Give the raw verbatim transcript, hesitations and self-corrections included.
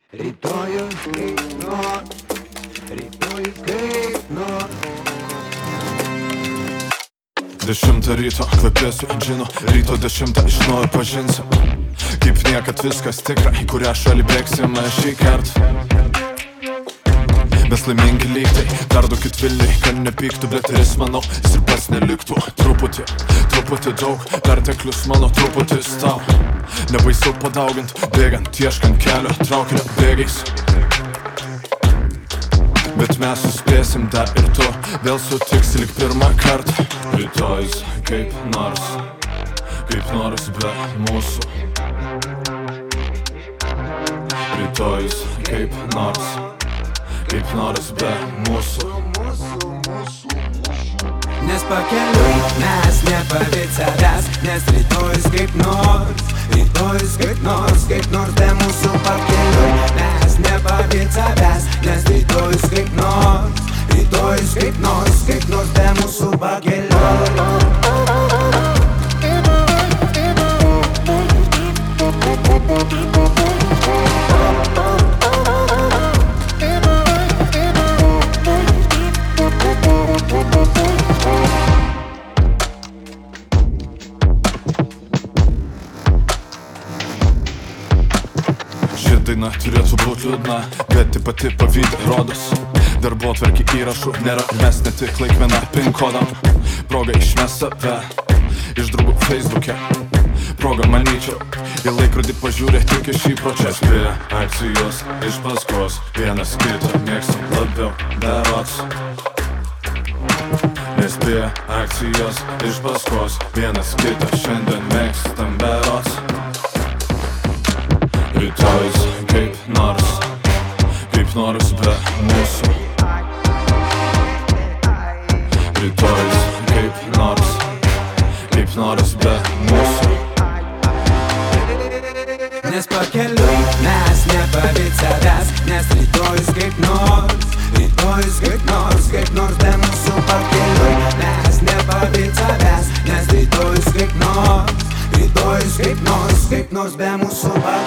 Rytojus kaip nors, rytojus kaip nors. Dešimtą ryto kvepėsiu džino, ryto dešimtą iš naujo pažinsiu. Kaip niekad viskas tikra, į kurią šalį bėgsime šį kartą. Mes laimingi lygtai, perduokit Vilniui, kad nepyktų, bet ir jis, manau, jis ir pats neliktų. Truputį, truputį daug, perteklius mano truputis tau. Nebaisu padaugint, bėgant, ieškant kelio, traukinio bėgiais. Bet mes suspėsim dar ir tu, vėl sutiksi lyg pirmą kartą. Rytojus kaip nors, kaip nors be mūsų. Rytojus kaip nors, kaip nors be mūsų. Nes pakeliui mes nepavyt savęs, nes rytojus kaip nors, rytojus kaip nors, kaip nors be mūsų. Pakeliui mes nepavyt savęs, nes rytojus kaip nors, rytojus kaip nors, kaip nors be mūsų. Pakeliui. Daina turėtų būt liūdna, bet ti pati pavydė rodos. Darbotvarkė įrašų nėra, mes ne tik laikmena pin kodam. Proga išmes save iš draugų Facebook'e. Proga manyčiau, į laikrodį pažiūrė tik iš įpročio. Spėja akcijos iš paskos, vienas kitą mėgstam labiau berods. Nespėja akcijos iš paskos, vienas kitą šiandien mėgstam berods. Rytojus kaip nors, kaip nors be mūsų. Rytojus kaip nors, kaip nors be mūsų. Nes pakeliui mes nepavyt savęs, nes rytojus kaip nors, rytojus kaip nors, kaip nors be mūsų. Pakeliui mes nepavyt savęs, nes rytojus kaip nors, rytojus kaip nors, kaip nors be mūsų.